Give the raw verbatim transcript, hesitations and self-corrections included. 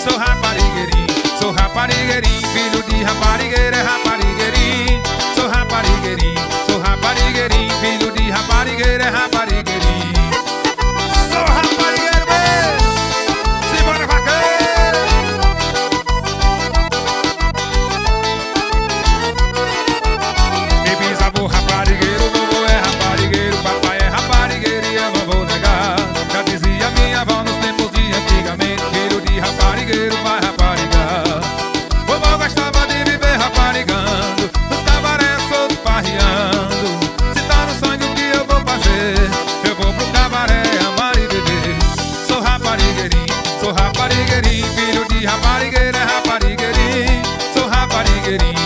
Sou raparigueirinho, sou raparigueirinho, filho de raparigueira é raparigueirinho. Sou raparigueirinho, sou raparigueirinho, filho de raparigueira é raparigueirinho. Sou raparigueiro mesmo, simbora vaqueiro. Meu bisavô raparigueiro, vovô é raparigueiro, papai é raparigueiro e eu não vou negar. Já dizia minha avó nos tempos de antigamente, filho de raparigueiro vai raparigar. Vovô gostava de viver raparigando, nos cabarés solto parreando. Se tá no sonho o que eu vou fazer, eu vou pro cabaré amar e beber. Sou raparigueirinho, sou raparigueirinho, filho de raparigueira é raparigueirinho. Sou raparigueirinho,